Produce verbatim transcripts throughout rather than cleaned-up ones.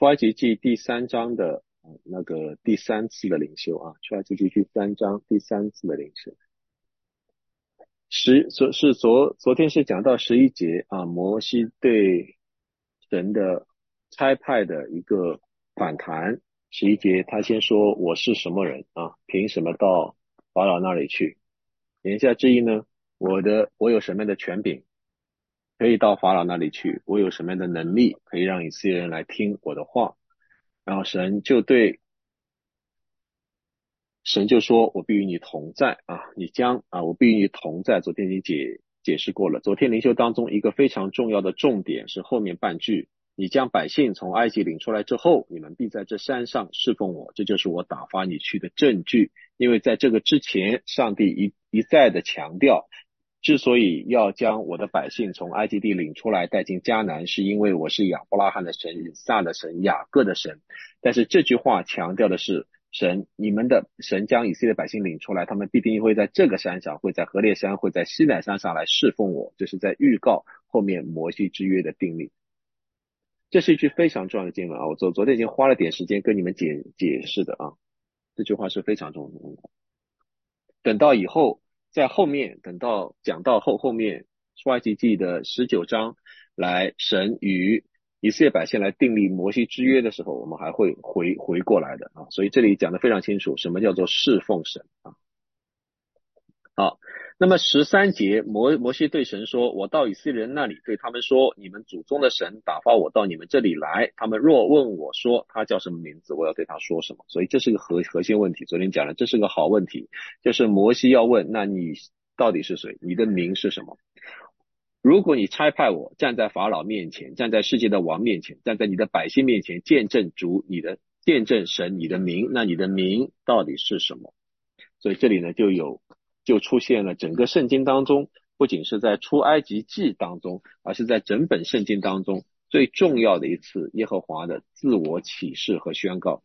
出埃及记第三章的呃那个第三次的领袖啊，出埃及记第三章第三次的领袖。十昨是昨昨天是讲到十一节啊，摩西对神的差派的一个反弹。十一节他先说我是什么人啊？凭什么到法老那里去？言下之意呢，我的我有什么样的权柄可以到法老那里去？我有什么样的能力可以让以色列人来听我的话？然后神就对神就说：“我必与你同在啊，你将啊，我必与你同在。”昨天已经解解释过了。昨天灵修当中一个非常重要的重点是后面半句：你将百姓从埃及领出来之后，你们必在这山上侍奉我，这就是我打发你去的证据。因为在这个之前，上帝一一再的强调，之所以要将我的百姓从埃及地领出来带进迦南，是因为我是亚伯拉罕的神、以撒的神、雅各的神。但是这句话强调的是，神，你们的神将以色列百姓领出来，他们必定会在这个山上，会在何烈山，会在西乃山上来侍奉我，这是在预告后面摩西之约的定力。这是一句非常重要的经文啊，我昨昨天已经花了点时间跟你们解解释的啊，这句话是非常重要的。等到以后，在后面，等到讲到后后面出埃及记的十九章来神与以色列百姓来订立摩西之约的时候，我们还会回回过来的啊，所以这里讲的非常清楚，什么叫做侍奉神啊。好，那么十三节摩摩西对神说：我到以色列人那里，对他们说，你们祖宗的神打发我到你们这里来，他们若问我说他叫什么名字，我要对他说什么。所以这是个核核心问题，昨天讲了，这是个好问题，就是摩西要问，那你到底是谁？你的名是什么？如果你差派我站在法老面前，站在世界的王面前，站在你的百姓面前，见证主你的见证神你的名，那你的名到底是什么？所以这里呢就有就出现了整个圣经当中，不仅是在出埃及记当中，而是在整本圣经当中最重要的一次耶和华的自我启示和宣告。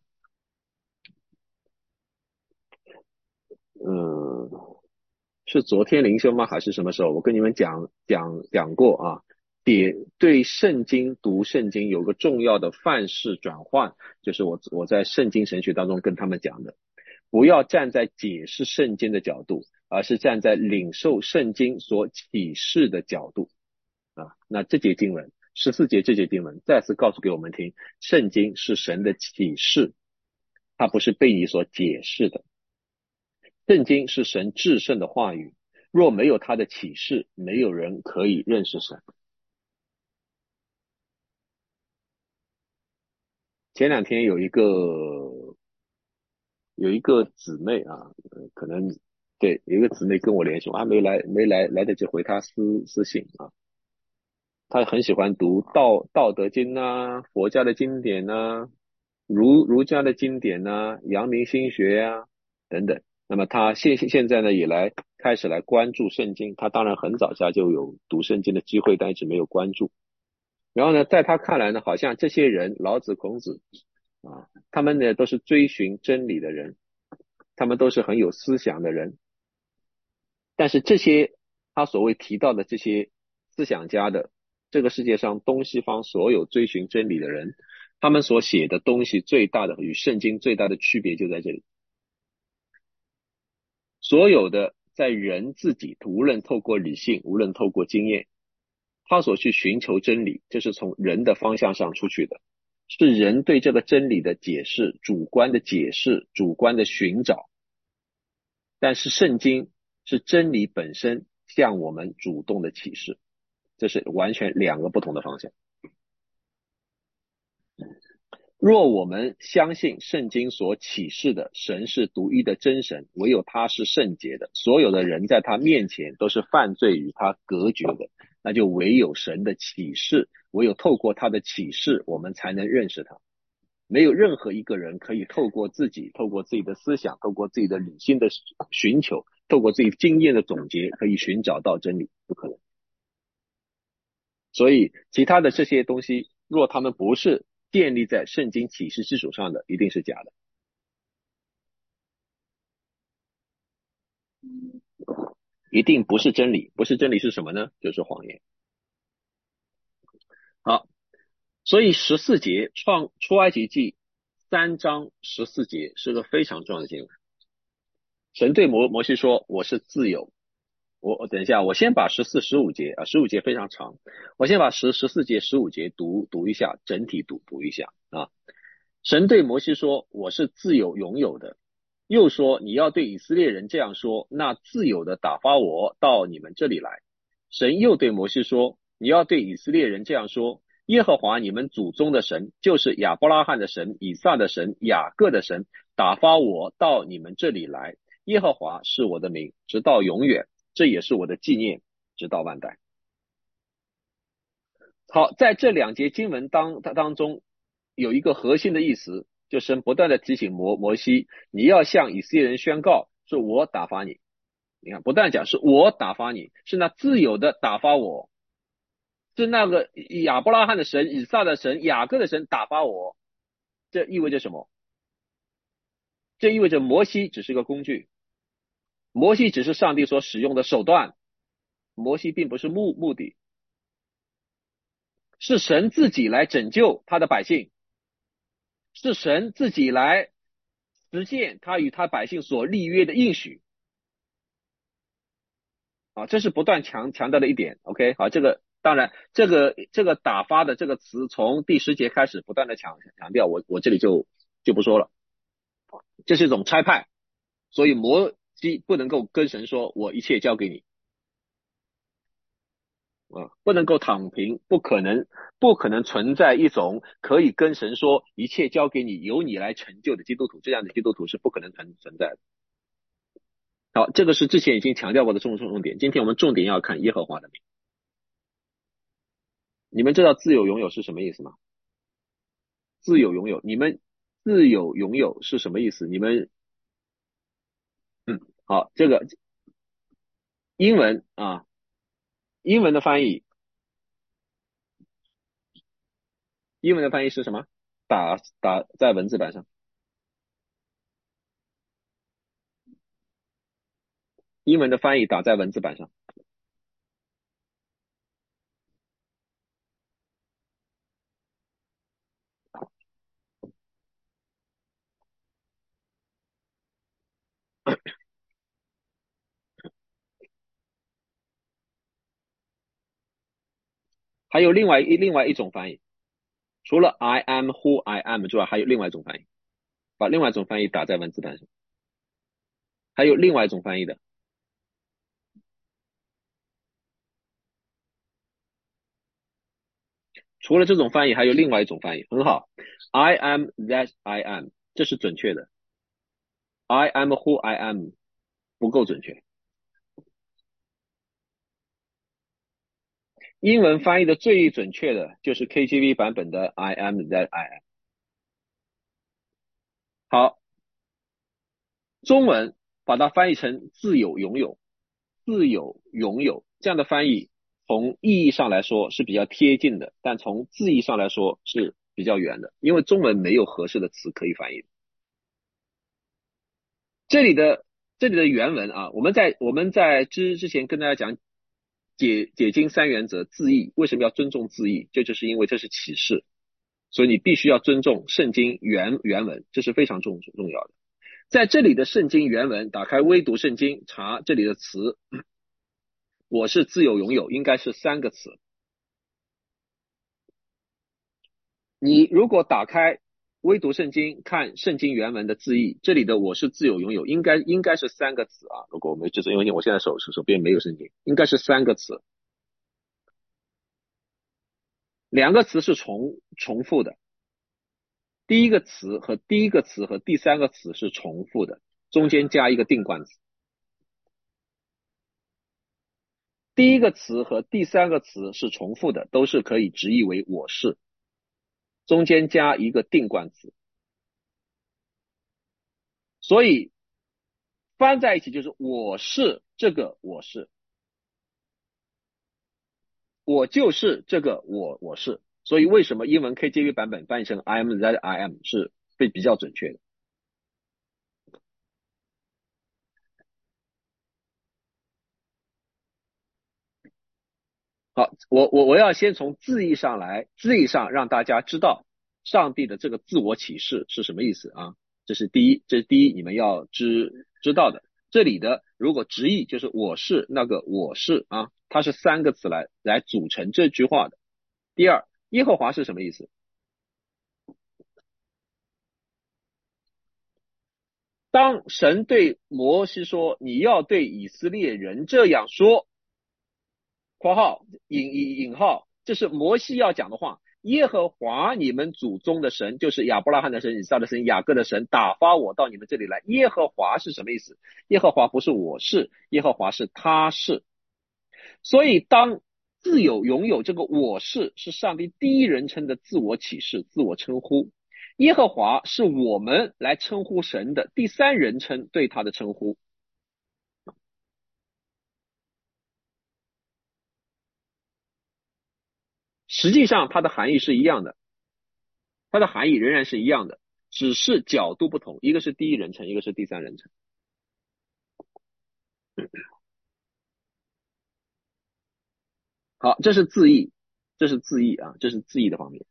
嗯，是昨天灵修吗？还是什么时候？我跟你们讲讲讲过啊。点对圣经读圣经有个重要的范式转换，就是我我在圣经神学当中跟他们讲的，不要站在解释圣经的角度，而是站在领受圣经所启示的角度啊。那这节经文十四节这节经文再次告诉给我们听，圣经是神的启示，它不是被你所解释的。圣经是神至圣的话语，若没有他的启示，没有人可以认识神。前两天有一个有一个姊妹啊，呃可能对有一个姊妹跟我联系，我还没来没来来得及回她私私信啊。她很喜欢读道道德经啊，佛家的经典啊，儒儒家的经典啊，阳明心学呀、啊、等等。那么她现现在呢也来开始来关注圣经，她当然很早下就有读圣经的机会，但一直没有关注。然后呢，在她看来呢，好像这些人老子、孔子啊，他们呢都是追寻真理的人，他们都是很有思想的人。但是这些他所谓提到的这些思想家的这个世界上东西方所有追寻真理的人，他们所写的东西最大的与圣经最大的区别就在这里。所有的在人自己，无论透过理性，无论透过经验，他所去寻求真理，这是从人的方向上出去的，是人对这个真理的解释，主观的解释，主观的寻找。但是圣经是真理本身向我们主动的启示，这是完全两个不同的方向。若我们相信圣经所启示的神是独一的真神，唯有他是圣洁的，所有的人在他面前都是犯罪与他隔绝的，那就唯有神的启示，唯有透过他的启示，我们才能认识他。没有任何一个人可以透过自己，透过自己的思想，透过自己的理性的寻求，透过自己经验的总结，可以寻找到真理，不可能。所以其他的这些东西，若他们不是建立在圣经启示基础上的，一定是假的，一定不是真理。不是真理是什么呢？就是谎言。好， 所以十四节创出埃及记三章十四节是个非常重要的经文。神对摩摩西说：“我是自由。”我我等一下，我先把十四、十五节啊，十五节非常长，我先把十十四节、十五节读读一下，整体读读一下啊。神对摩西说：“我是自由拥有的。”又说：“你要对以色列人这样说，那自由的打发我到你们这里来。”神又对摩西说：“你要对以色列人这样说，耶和华你们祖宗的神，就是亚伯拉罕的神、以撒的神、雅各的神，打发我到你们这里来。耶和华是我的名，直到永远，这也是我的纪念，直到万代。”好，在这两节经文当当中，有一个核心的意思，就神不断的提醒摩摩西，你要向以色列人宣告，是我打发你。你看，不但讲是我打发你，是那自由的打发我，是那个亚伯拉罕的神、以撒的神、雅各的神打发我。这意味着什么？这意味着摩西只是个工具，摩西只是上帝所使用的手段，摩西并不是目目的，是神自己来拯救他的百姓，是神自己来实现他与他百姓所立约的应许啊，这是不断强强调的一点。OK， 好，这个当然，这个这个打发的这个词从第十节开始不断的强强调，我我这里就就不说了，这是一种差派，所以摩西不能够跟神说我一切交给你啊，不能够躺平，不可能不可能存在一种可以跟神说一切交给你，由你来成就的基督徒，这样的基督徒是不可能存存在的。好，这个是之前已经强调过的重重点。今天我们重点要看耶和华的名。你们知道自由拥有是什么意思吗？自由拥有，你们自由拥有是什么意思？你们，嗯，好，这个英文啊，英文的翻译，英文的翻译是什么？打打在文字板上，英文的翻译打在文字板上。还有另外一另外一种翻译，除了 I am who I am 之外，还有另外一种翻译，把另外一种翻译打在文字板上。还有另外一种翻译的，除了这种翻译，还有另外一种翻译，很好。I am that I am，这是准确的。I am who I am 不够准确。英文翻译的最准确的就是 K J V 版本的 I am that I am。好，中文把它翻译成自由拥有，自由拥有这样的翻译，从意义上来说是比较贴近的，但从字义上来说是比较远的，因为中文没有合适的词可以翻译。这里的这里的原文啊，我们在我们在之之前跟大家讲解解经三原则字义，为什么要尊重字义？这就是因为这是启示，所以你必须要尊重圣经原原文，这是非常重重要的。在这里的圣经原文，打开微读圣经，查这里的词，我是自由拥有，应该是三个词。你如果打开微读圣经，看圣经原文的字义，这里的我是自由拥有，应该应该是三个词啊。如果我没记错，因为我现在手手手边没有圣经，应该是三个词，两个词是重重复的。第一个词和第一个词和第三个词是重复的，中间加一个定冠词。第一个词和第三个词是重复的，都是可以直译为我是，中间加一个定冠词。所以翻在一起就是我是这个我是，我就是这个我我是。所以为什么英文 K J V 版本翻译成 I am that I am 是被比较准确的。 好，我我我要先从字义上来，字义上让大家知道上帝的这个自我启示是什么意思啊？这是第一，这是第一你们要知知道的。这里的如果直译就是我是那个我是啊，它是三个词来来组成这句话的。第二，耶和华是什么意思？当神对摩西说你要对以色列人这样说，括号引引引号，这是摩西要讲的话。耶和华你们祖宗的神，就是亚伯拉罕的神、以撒的神、雅各的神，打发我到你们这里来。耶和华是什么意思？耶和华不是我是，耶和华是他是。所以当自有拥有这个我是，是上帝第一人称的自我启示、自我称呼。耶和华是我们来称呼神的第三人称对他的称呼。实际上它的含义是一样的，它的含义仍然是一样的，只是角度不同，一个是第一人称，一个是第三人称。好，这是字义，这是字义啊，这是字义的方面。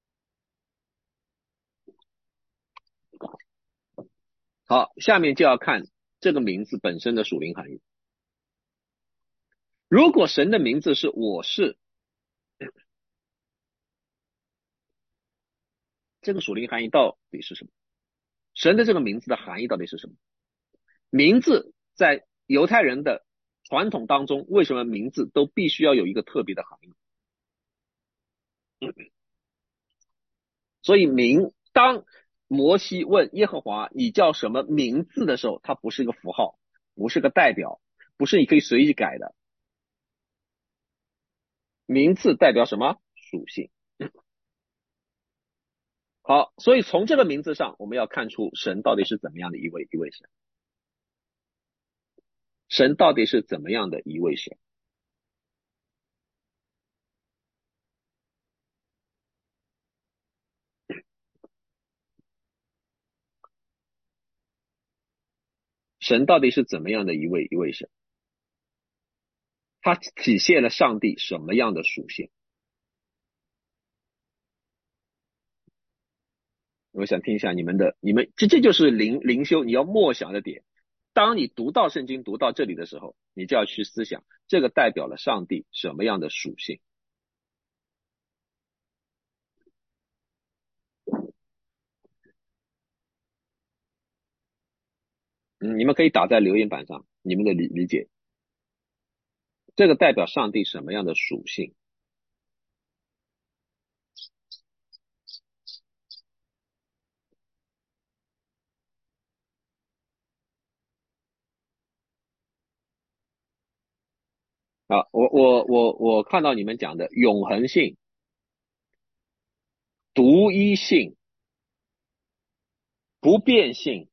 好，下面就要看这个名字本身的属灵含义。如果神的名字是我是，这个属灵含义到底是什么？神的这个名字的含义到底是什么？名字在犹太人的传统当中，为什么名字都必须要有一个特别的含义？所以名，当摩西问耶和华你叫什么名字的时候，它不是一个符号，不是个代表，不是你可以随意改的。名字代表什么？属性。好，所以从这个名字上，我们要看出神到底是怎么样的一位一位神。神到底是怎么样的一位神？神到底是怎么样的一位一位神？它体现了上帝什么样的属性？我想听一下你们的，你们这这就是灵灵修你要默想的点。当你读到圣经读到这里的时候，你就要去思想，这个代表了上帝什么样的属性？嗯，你们可以打在留言板上，你们的理理解，这个代表上帝什么样的属性？啊，我我我我看到你们讲的永恒性、独一性、不变性、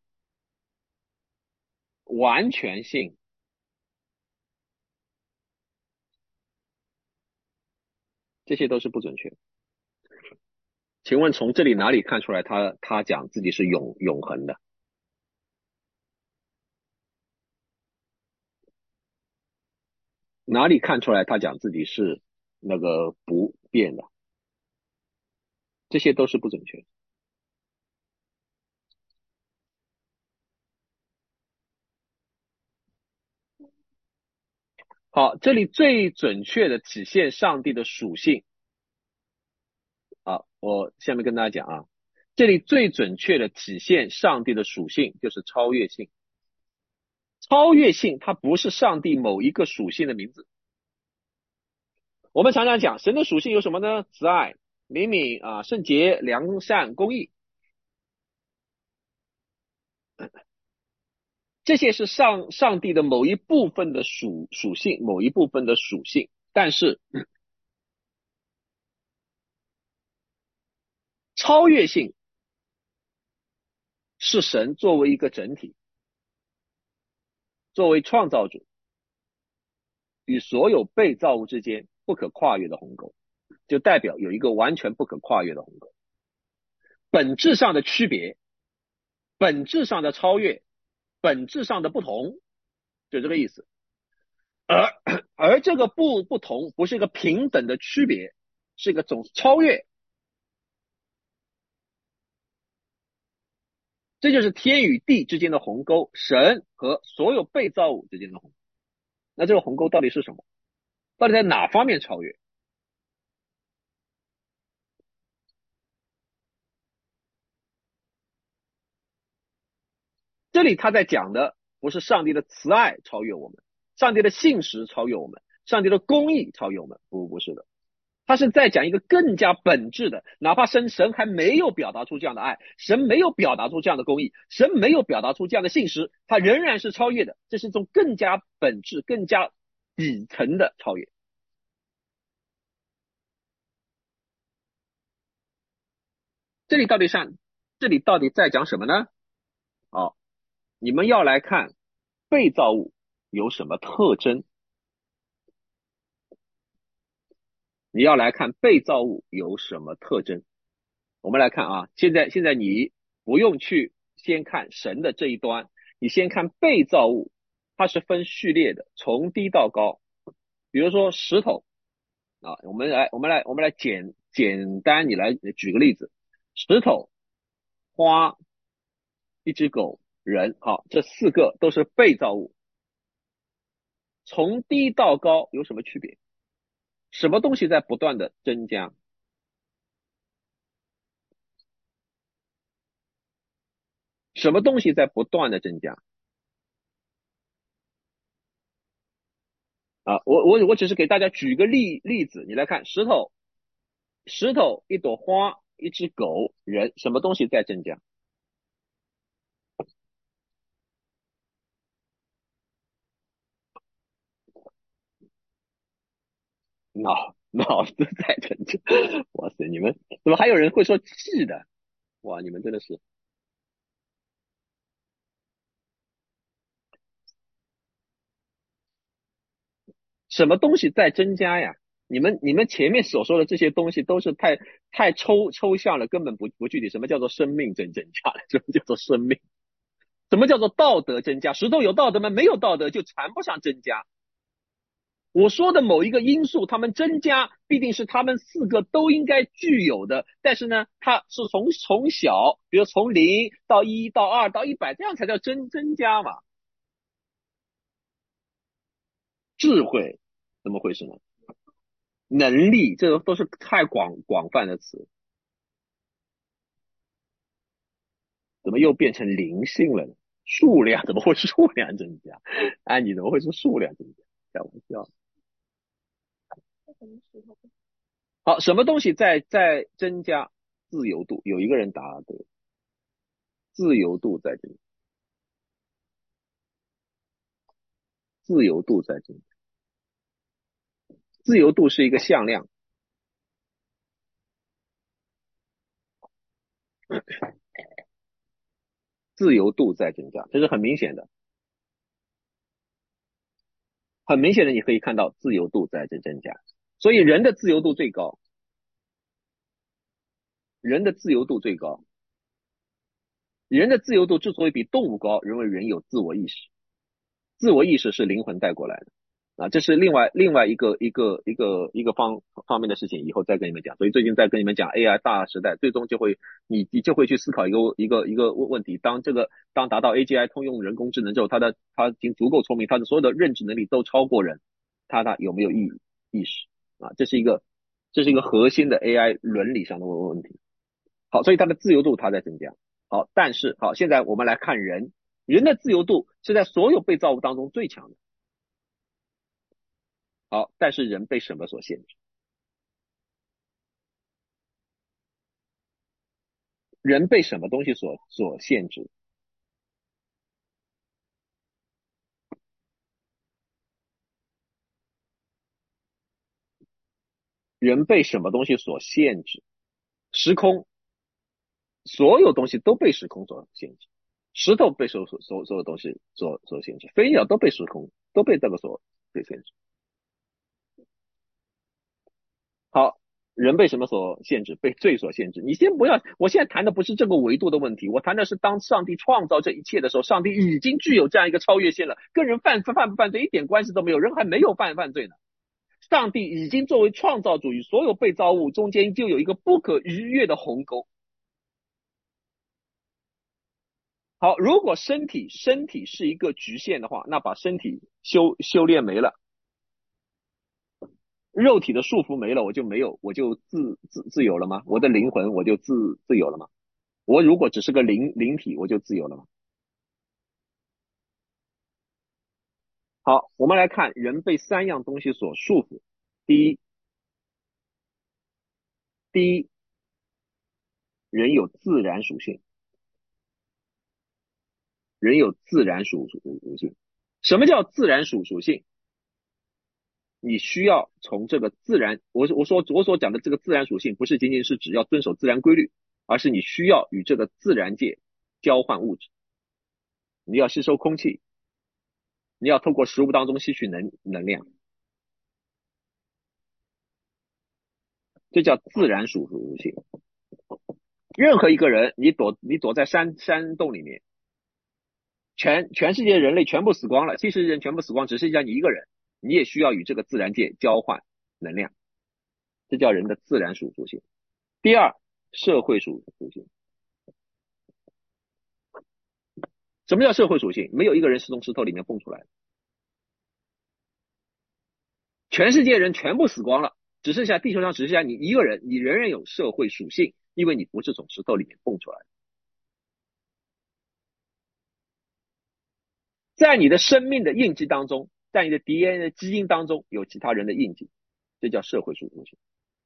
完全性，这些都是不准确的。请问从这里哪里看出来他他讲自己是永永恒的？哪里看出来他讲自己是那个不变的？这些都是不准确的。好，这里最准确的体现上帝的属性啊，我下面跟大家讲啊，这里最准确的体现上帝的属性就是超越性。超越性它不是上帝某一个属性的名字。我们常常讲神的属性有什么呢？慈爱、灵敏啊、圣洁、良善、公义，这些是上上帝的某一部分的属属性，某一部分的属性。但是超越性是神作为一个整体，作为创造主与所有被造物之间不可跨越的鸿沟，就代表有一个完全不可跨越的鸿沟。本质上的区别，本质上的超越，本质上的不同，就这个意思。 而而这个不不同不是一个平等的区别，是一个总超越。这就是天与地之间的鸿沟，神和所有被造物之间的鸿沟。那这个鸿沟到底是什么？到底在哪方面超越？这里他在讲的不是上帝的慈爱超越我们，上帝的信实超越我们，上帝的公义超越我们，不不是的，他是在讲一个更加本质的，哪怕神神还没有表达出这样的爱，神没有表达出这样的公义，神没有表达出这样的信实，他仍然是超越的，这是一种更加本质、更加底层的超越。这里到底上，这里到底在讲什么呢？哦，你们要来看被造物有什么特征，你要来看被造物有什么特征。我们来看啊，现在现在你不用去先看神的这一端，你先看被造物，它是分序列的，从低到高。比如说石头啊，我们来我们来我们来简简单，你来举个例子，石头、花、一只狗、人，好，这四个都是被造物。从低到高有什么区别？什么东西在不断的增加？什么东西在不断的增加？啊，我我我只是给大家举个例例子，你来看石头，石头，一朵花，一只狗，人，什么东西在增加？脑脑子在增加。哇塞，你们怎么还有人会说气的？哇，你们真的是什么东西在增加呀？你们你们前面所说的这些东西都是太太抽抽象了，根本不不具体。什么叫做生命增增加了？什么叫做生命？什么叫做道德增加？石头有道德吗？没有道德就谈不上增加。我说的某一个因素，它们增加必定是它们四个都应该具有的，但是呢，它是从从小，比如从零到一到二到一百，这样才叫增增加嘛。智慧怎么回事呢？能力，这都是太广广泛的词，怎么又变成灵性了呢？数量怎么会数量增加？哎，你怎么会是数量增加？开玩笑。好，什么东西在在增加自由度？有一个人答对，自由度在增加，自由度在增加。自由度是一个向量，自由度在增加，这是很明显的，很明显的，你可以看到自由度在增增加。所以人的自由度最高，人的自由度最高，人的自由度之所以比动物高，因为人有自我意识，自我意识是灵魂带过来的。啊，这是另外另外一个一个一个一个方方面的事情，以后再跟你们讲。所以最近在跟你们讲 A I 大时代，最终就会你你就会去思考一个一个一个问问题：当这个当达到 A G I 通用人工智能之后，它的它已经足够聪明，它的所有的认知能力都超过人，它它有没有意意识啊？这是一个这是一个核心的 A I 伦理上的问问题。好，所以它的自由度它在增加。好，但是好，现在我们来看人，人的自由度是在所有被造物当中最强的。好，但是人被什么所限制？人被什么东西所所限制？人被什么东西所限制？时空，所有东西都被时空所限制。石头被所所所所有东西所所限制，飞鸟都被时空都被这个所被限制。好， 人被什么所限制？被罪所限制。你先不要，我现在谈的不是这个维度的问题，我谈的是当上帝创造这一切的时候，上帝已经具有这样一个超越性了，跟人犯犯不犯罪一点关系都没有，人还没有犯犯罪呢。上帝已经作为创造主，与所有被造物中间就有一个不可逾越的鸿沟。好，如果身体身体是一个局限的话，那把身体修修炼没了，肉体的束缚没了，我就没有，我就自自自由了吗？我的灵魂我就自自由了吗？我如果只是个灵灵体，我就自由了吗？好，我们来看人被三样东西所束缚。第一，第一，人有自然属性，人有自然属属性。什么叫自然属属性？你需要从这个自然，我我说我所讲的这个自然属性，不是仅仅是只要遵守自然规律，而是你需要与这个自然界交换物质。你要吸收空气，你要透过食物当中吸取能能量，这叫自然属属性。任何一个人，你躲你躲在山山洞里面，全全世界人类全部死光了，其实人全部死光，只剩下你一个人，你也需要与这个自然界交换能量，这叫人的自然属属性。第二，社会属属性。什么叫社会属性？没有一个人是从石头里面蹦出来的，全世界人全部死光了，只剩下地球上只剩下你一个人，你仍然有社会属性，因为你不是从石头里面蹦出来的。在你的生命的印记当中，在你的 D N A 的基因当中有其他人的印记，这叫社会属性。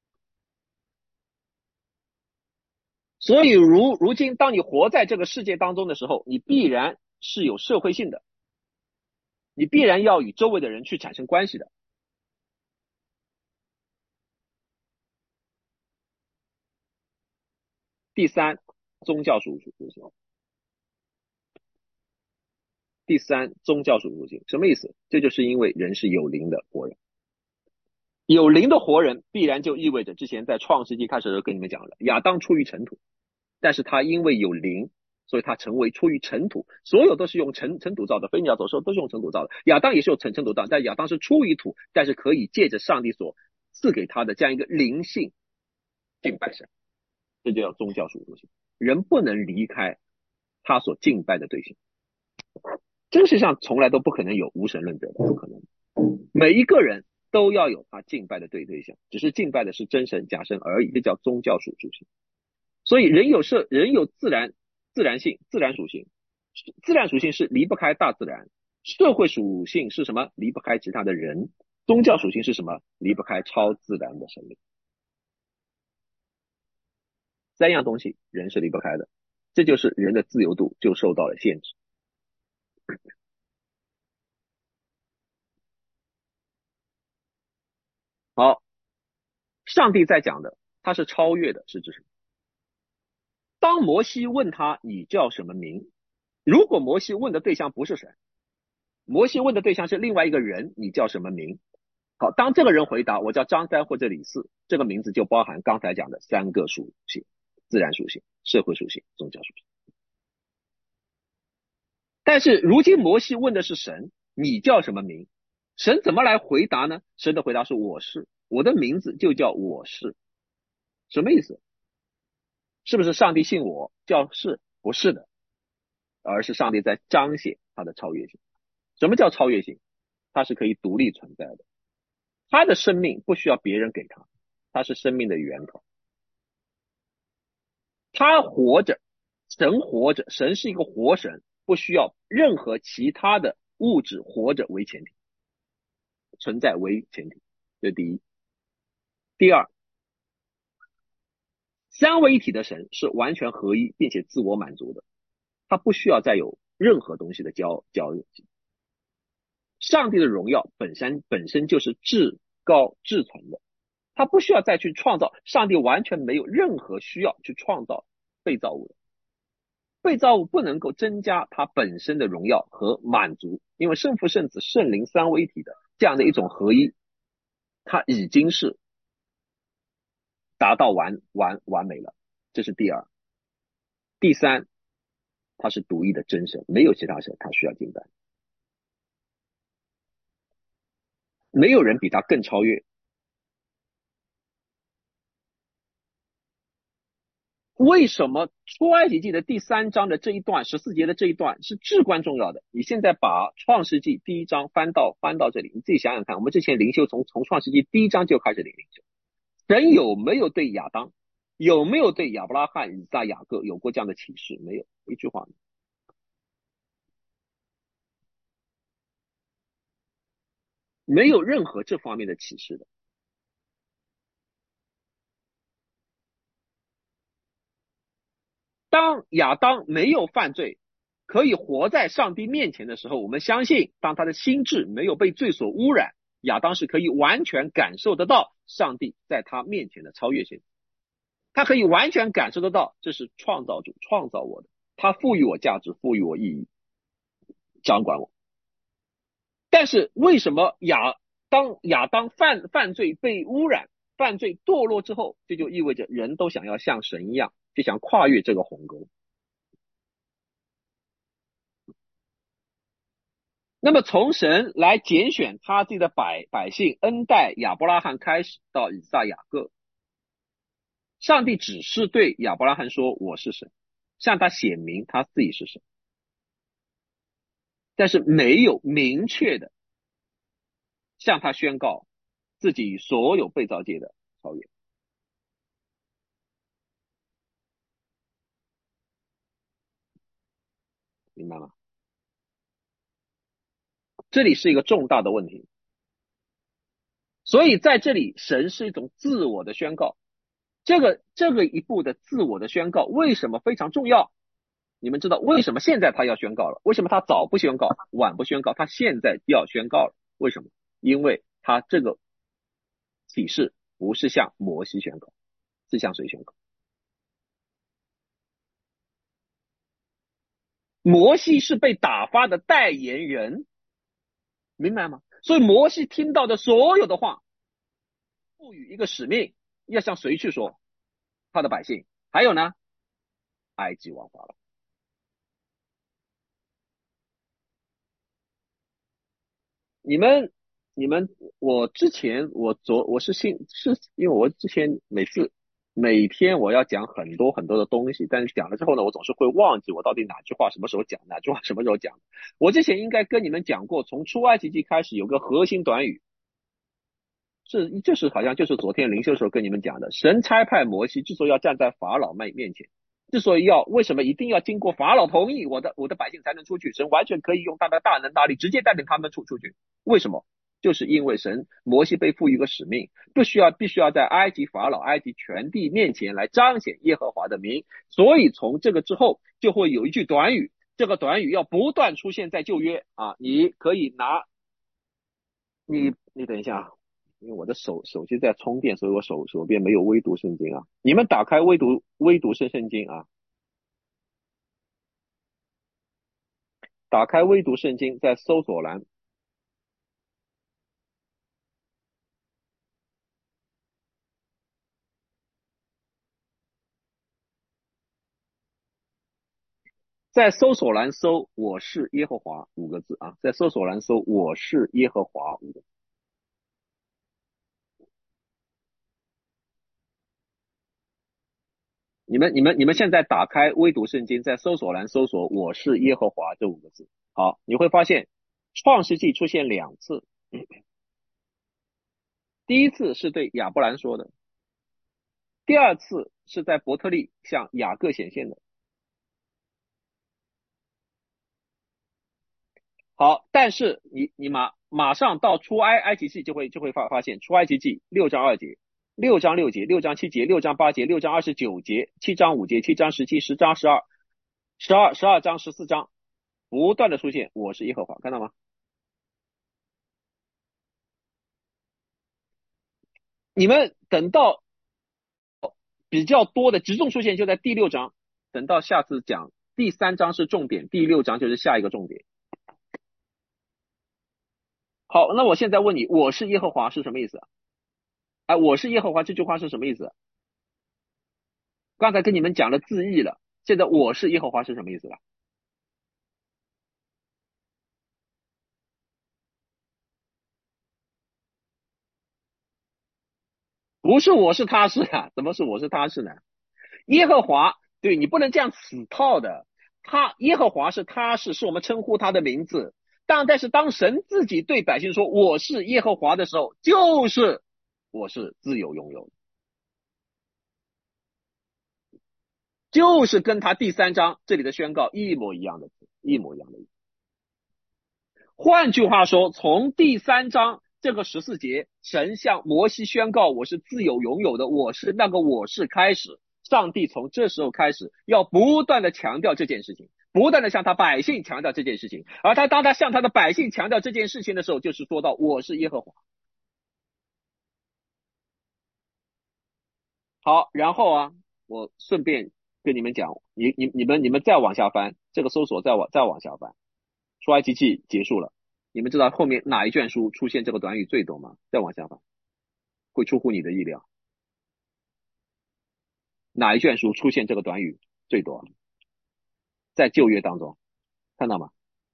所以如如今当你活在这个世界当中的时候，你必然是有社会性的，你必然要与周围的人去产生关系的。第三，宗教属属性。第三，宗教属属性什么意思？这就是因为人是有灵的活人，有灵的活人必然就意味着之前在创世纪开始的时候跟你们讲了，亚当出于尘土，但是他因为有灵，所以他成为出于尘土，所有都是用尘尘土造的，飞鸟走兽都是用尘土造的，亚当也是用尘尘土造的，但亚当是出于土，但是可以借着上帝所赐给他的这样一个灵性敬拜神，这就叫宗教属性。人不能离开他所敬拜的对象，这个世界上从来都不可能有无神论者的，不可能。每一个人都要有他敬拜的对对象，只是敬拜的是真神假神而已，这叫宗教属性。所以人有社，人有自然自然性，自然属性，自然属性是离不开大自然，社会属性是什么？离不开其他的人，宗教属性是什么？离不开超自然的生命。三样东西人是离不开的，这就是人的自由度就受到了限制。好，上帝在讲的，他是超越的，是指什么？当摩西问他你叫什么名，如果摩西问的对象不是神，摩西问的对象是另外一个人，你叫什么名？好，当这个人回答我叫张三或者李四，这个名字就包含刚才讲的三个属性：自然属性、社会属性、宗教属性。但是如今摩西问的是神，你叫什么名？神怎么来回答呢？神的回答是我是，我的名字就叫我是。什么意思？是不是上帝信我叫是？不是的，而是上帝在彰显他的超越性。什么叫超越性？它是可以独立存在的，他的生命不需要别人给他，他是生命的源头，他活着，神活着，神是一个活神，不需要任何其他的物质活着为前提，存在为前提，这第一。第二，三位一体的神是完全合一并且自我满足的，他不需要再有任何东西的交交流。上帝的荣耀本身本身就是至高至存的，他不需要再去创造，上帝完全没有任何需要去创造被造物的，被造物不能够增加他本身的荣耀和满足，因为圣父圣子圣灵三位一体的这样的一种合一，它已经是达到完完完美了，这是第二。第三，他是独一的真神，没有其他神他需要敬拜，没有人比他更超越。为什么出埃及记的第三章的这一段十四节的这一段是至关重要的？你现在把创世纪第一章翻到翻到这里，你自己想想看，我们之前灵修从从创世纪第一章就开始灵修，神有没有对亚当，有没有对亚伯拉罕、以撒、雅各有过这样的启示？没有，一句话，没有任何这方面的启示的。当亚当没有犯罪，可以活在上帝面前的时候，我们相信，当他的心智没有被罪所污染，亚当是可以完全感受得到上帝在他面前的超越性。他可以完全感受得到，这是创造主创造我的，他赋予我价值，赋予我意义，掌管我。但是为什么亚当亚当犯犯罪被污染，犯罪堕落之后，这就意味着人都想要像神一样，就想跨越这个鸿沟。那么从神来拣选他自己的百百姓，恩待亚伯拉罕开始到以撒、雅各，上帝只是对亚伯拉罕说我是神，向他显明他自己是神，但是没有明确的向他宣告自己与所有被造界的超越。明白吗？这里是一个重大的问题。所以在这里，神是一种自我的宣告。这个这个一步的自我的宣告为什么非常重要？你们知道为什么现在他要宣告了？为什么他早不宣告，晚不宣告，他现在要宣告了？为什么？因为他这个启示不是向摩西宣告，是向谁宣告？摩西是被打发的代言人，明白吗？所以摩西听到的所有的话，赋予一个使命，要向谁去说？他的百姓。还有呢，埃及王法老。你们，你们，我之前我昨我是信是因为我之前每次每天我要讲很多很多的东西，但是讲了之后呢，我总是会忘记我到底哪句话什么时候讲，哪句话什么时候讲。我之前应该跟你们讲过，从出埃及记开始有个核心短语，是就是好像就是昨天灵修的时候跟你们讲的，神差派摩西之所以要站在法老面面前，之所以要为什么一定要经过法老同意，我的我的百姓才能出去，神完全可以用他的大能大力直接带领他们出出去。为什么？就是因为神摩西被赋予一个使命，不需要必须要在埃及法老、埃及全地面前来彰显耶和华的名，所以从这个之后就会有一句短语，这个短语要不断出现在旧约啊，你可以拿你你等一下啊，因为我的手手机在充电，所以我手手边没有微读圣经啊。你们打开微读微读圣圣经啊，打开微读圣经，在搜索栏，在搜索栏搜"我是耶和华"五个字啊，在搜索栏搜"我是耶和华"五个字。你们你们你们现在打开微读圣经，在搜索栏搜索"我是耶和华"这五个字，好，你会发现创世纪出现两次，第一次是对亚伯兰说的，第二次是在伯特利向雅各显现的。好，但是你你马马上到出埃埃及记就会就会发发现出埃及记六章二节、六章六节、六章七节、六章八节、六章二十九节、七章五节、七章十七、十章十二、十二十二章十四章，不断的出现我是耶和华，看到吗？你们等到比较多的集中出现就在第六章，等到下次讲第三章是重点，第六章就是下一个重点。好，那我现在问你，我是耶和华是什么意思？哎，我是耶和华这句话是什么意思？ 刚才跟你们讲了字义了，现在我是耶和华是什么意思了？不是我是他是啊，怎么是我是他是呢？耶和华，对你不能这样死套的。他耶和华是他是是我们称呼他的名字，但但是当神自己对百姓说我是耶和华的时候，就是我是自由拥有的，就是跟他第三章这里的宣告一模一样的字，一模一样的意思。换句话说，从第三章这个十四节，神向摩西宣告我是自由拥有的，我是那个我是开始，上帝从这时候开始要不断的强调这件事情，不断的向他百姓强调这件事情，而他当他向他的百姓强调这件事情的时候，就是说到我是耶和华。好，然后啊，我顺便跟你们讲，你你你们你们再往下翻，这个搜索再往再往下翻，出埃及记结束了，你们知道后面哪一卷书出现这个短语最多吗？再往下翻，会出乎你的意料，哪一卷书出现这个短语最多？在旧约当中，看到吗？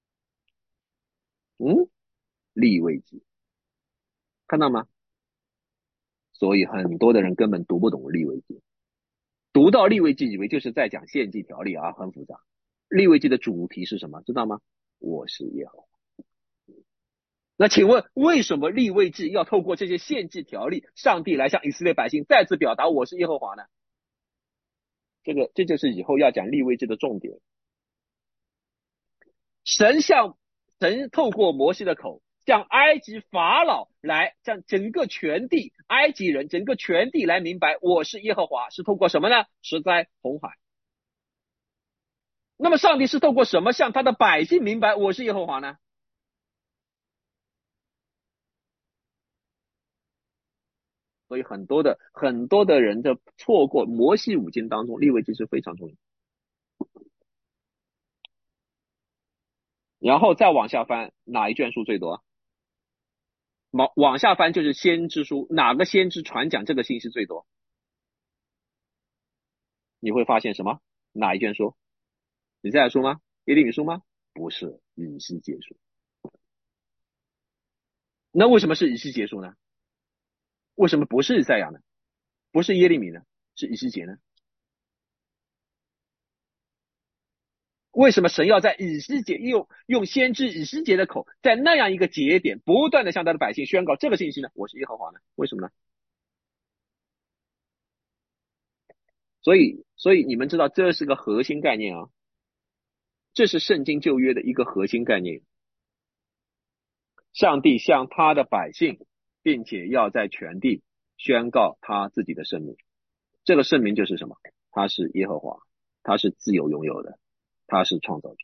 嗯，利未记，看到吗？所以很多的人根本读不懂利未记，读到利未记以为就是在讲献祭条例啊，很复杂。利未记的主题是什么？知道吗？我是耶和华。那请问，为什么利未记要透过这些献祭条例，上帝来向以色列百姓再次表达我是耶和华呢？这个这就是以后要讲利未记的重点。神向神透过摩西的口，向埃及法老来，向整个全地埃及人整个全地来明白我是耶和华，是透过什么呢？十灾红海。那么上帝是透过什么向他的百姓明白我是耶和华呢？所以很多的很多的人的错过摩西五经当中，利未记是非常重要。然后再往下翻，哪一卷书最多？往往下翻就是先知书，哪个先知传讲这个信息最多？你会发现什么？哪一卷书？以赛亚书吗？耶利米书吗？不是，以西结书。那为什么是以西结书呢？为什么不是以赛亚呢？不是耶利米呢？是以西结呢？为什么神要在以西结用用先知以西结的口，在那样一个节点，不断的向他的百姓宣告这个信息呢？我是耶和华呢？为什么呢？所以，所以你们知道这是个核心概念啊，这是圣经旧约的一个核心概念。上帝向他的百姓，并且要在全地宣告他自己的圣名。这个圣名就是什么？他是耶和华，他是自由拥有的，他是创造者。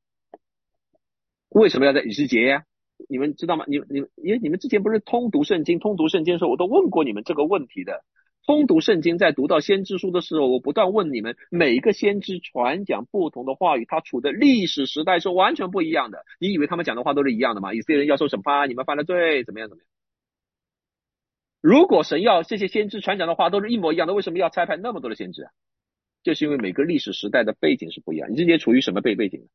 为什么要在以西结呀？你们知道吗？你你因为你们之前不是通读圣经，通读圣经的时候，我都问过你们这个问题的。通读圣经，在读到先知书的时候，我不断问你们，每一个先知传讲不同的话语，他处的历史时代是完全不一样的。你以为他们讲的话都是一样的吗？以色列人要受审判，你们犯了罪，怎么样怎么样？如果神要这些先知传讲的话都是一模一样的，为什么要差派那么多的先知啊？就是因为每个历史时代的背景是不一样。你这些处于什么背背景呢？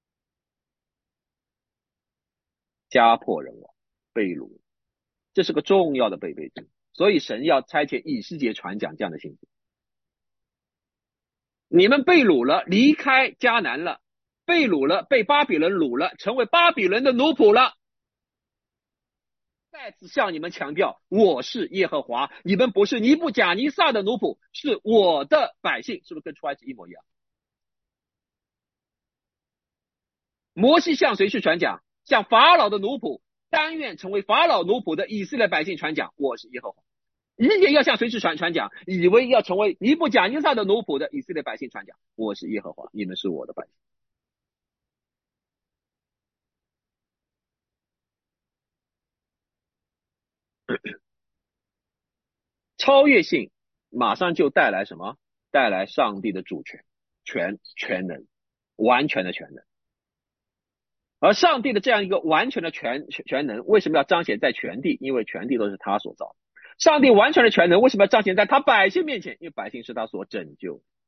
家破人亡，被掳，这是个重要的背背景。所以神要差遣以西结传讲这样的信息。你们被掳了，离开迦南了，被掳了，被巴比伦掳了，成为巴比伦的奴仆了。再次向你们强调，我是耶和华，你们不是尼布甲尼撒的奴仆，是我的百姓。是不是跟出埃及一模一样？摩西向谁去传讲？向法老的奴仆，甘愿成为法老奴仆的以色列百姓传讲，我是耶和华。以前要向谁去传传讲？以为要成为尼布甲尼撒的奴仆的以色列百姓传讲，我是耶和华，你们是我的百姓。超越性马上就带来什么？带来上帝的主权、全全能、完全的全能。而上帝的这样一个完全的全全能，为什么要彰显在全地？因为全地都是他所造。上帝完全的全能为什么要彰显在他百姓面前？因为百姓是他所拯救。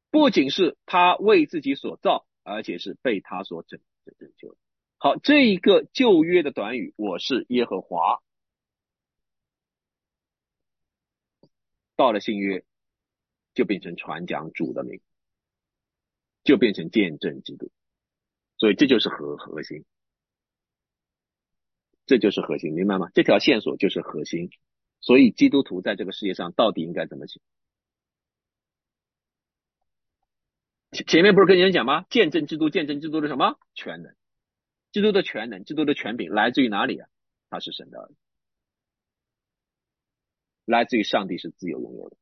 不仅是他为自己所造，而且是被他所拯拯救。好，这一个旧约的短语，我是耶和华，到了新约就变成传讲主的名，就变成见证基督。所以这就是核核心，这就是核心，明白吗？这条线索就是核心。所以基督徒在这个世界上到底应该怎么行？前面不是跟人讲吗？见证基督，见证基督的什么全能？基督的全能，基督的权柄来自于哪里啊？他是神的儿子，来自于上帝是自由拥有的。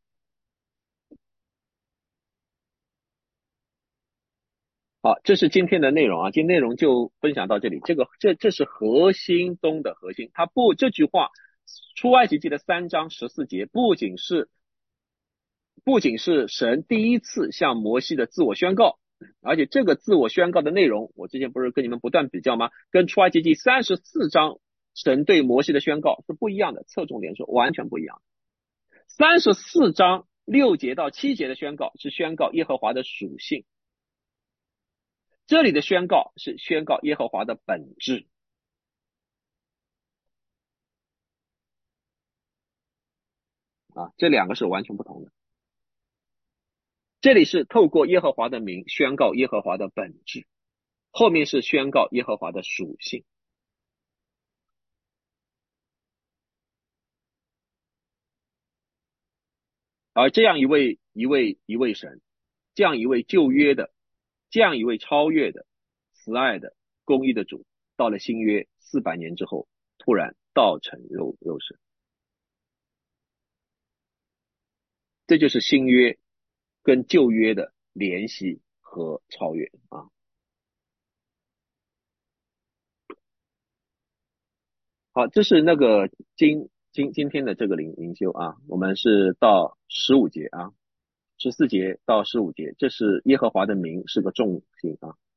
好，这是今天的内容啊，今天内容就分享到这里。这个这这是核心中的核心。它不这句话，出埃及记的三章十四节，不仅是不仅是神第一次向摩西的自我宣告，而且这个自我宣告的内容，我之前不是跟你们不断比较吗？跟出埃及记三十四章神对摩西的宣告是不一样的，侧重点是完全不一样的。三十四章六节到七节的宣告是宣告耶和华的属性。这里的宣告是宣告耶和华的本质啊，这两个是完全不同的。这里是透过耶和华的名宣告耶和华的本质，后面是宣告耶和华的属性。而这样一位一位一位神，这样一位旧约的，这样一位超越的、慈爱的、公义的主，到了新约四百年之后，突然道成肉肉身，这就是新约跟旧约的联系和超越啊。好，这是那个今今今天的这个灵灵修啊，我们是到十五节啊，十四节到十五节，这是耶和华的名是个重心啊。